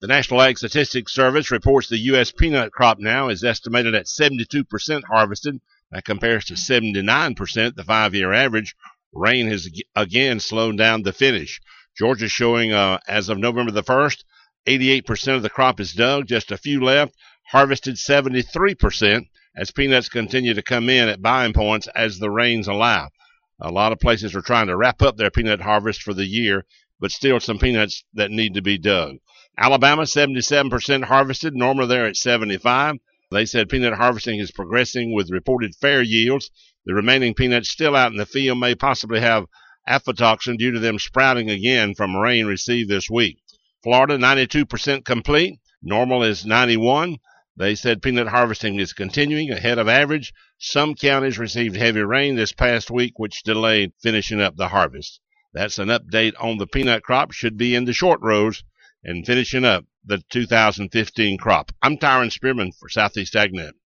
The National Ag Statistics Service reports the U.S. peanut crop now is estimated at 72% harvested. That compares to 79%, the 5-year average. Rain has again slowed down the finish. Georgia showing as of November the 1st, 88% of the crop is dug, just a few left. Harvested 73% as peanuts continue to come in at buying points as the rains allow. A lot of places are trying to wrap up their peanut harvest for the year, but still some peanuts that need to be dug. Alabama, 77% harvested. Normally they're at 75%. They said peanut harvesting is progressing with reported fair yields. The remaining peanuts still out in the field may possibly have aflatoxin due to them sprouting again from rain received this week. Florida, 92% complete. Normal is 91%. They said peanut harvesting is continuing ahead of average. Some counties received heavy rain this past week, which delayed finishing up the harvest. That's an update on the peanut crop. Should be in the short rows and finishing up the 2015 crop. I'm Tyron Spearman for Southeast AgNet.